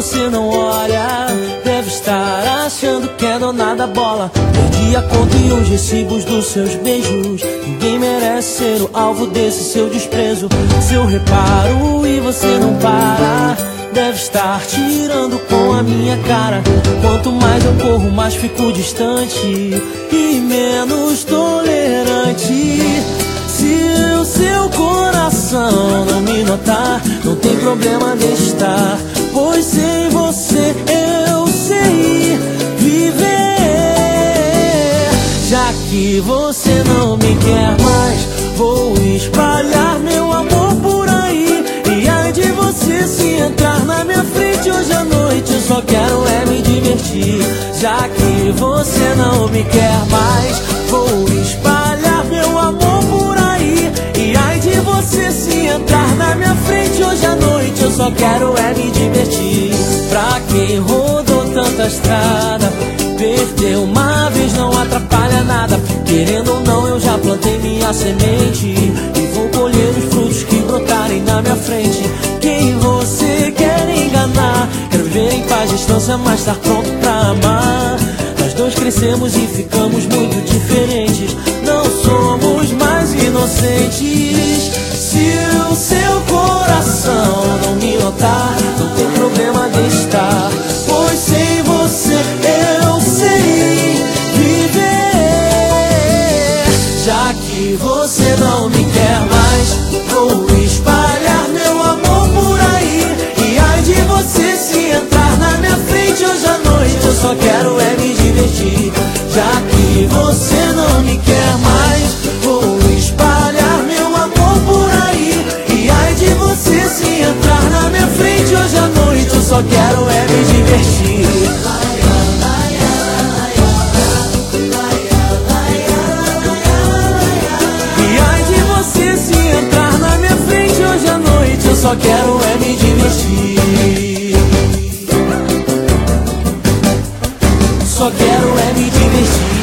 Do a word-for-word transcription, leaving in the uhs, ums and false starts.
você não olha, deve estar achando que é dona da bola. Perdi a conta e os recibos dos seus beijos. Ninguém merece ser o alvo desse seu desprezo. Seu reparo e você não para, deve estar tirando com a minha cara. Quanto mais eu corro, mais fico distante e menos tolerante. Se o seu coração não me notar, não tem problema de estar, pois sem você eu sei viver. Já que você não me quer mais, vou espalhar meu amor por aí. E ai de você se entrar na minha frente hoje à noite, eu só quero é me divertir. Já que você não me quer mais, vou espalhar meu amor por aí. E ai de você se entrar na minha frente hoje à noite, eu só quero é me divertir. Pra quem rodou tanta estrada, perder uma vez não atrapalha nada. Querendo ou não, eu já plantei minha semente e vou colher os frutos que brotarem na minha frente. Quem você quer enganar? Quero viver em paz, distância, mas estar pronto pra amar. Nós dois crescemos e ficamos muito diferentes, não somos mais inocentes. Se o seu coração não me notar, não tem problema de estar, pois sem você eu sei viver. Já que você não me quer mais, vou espalhar meu amor por aí. E ai de você se entrar na minha frente hoje à noite, eu só quero é me divertir. Já que você não me quer mais, vou espalhar meu amor por aí. E ai de você se entrar na minha frente hoje à noite, eu só quero é me divertir. Eu só quero é me divertir. Só quero é me divertir.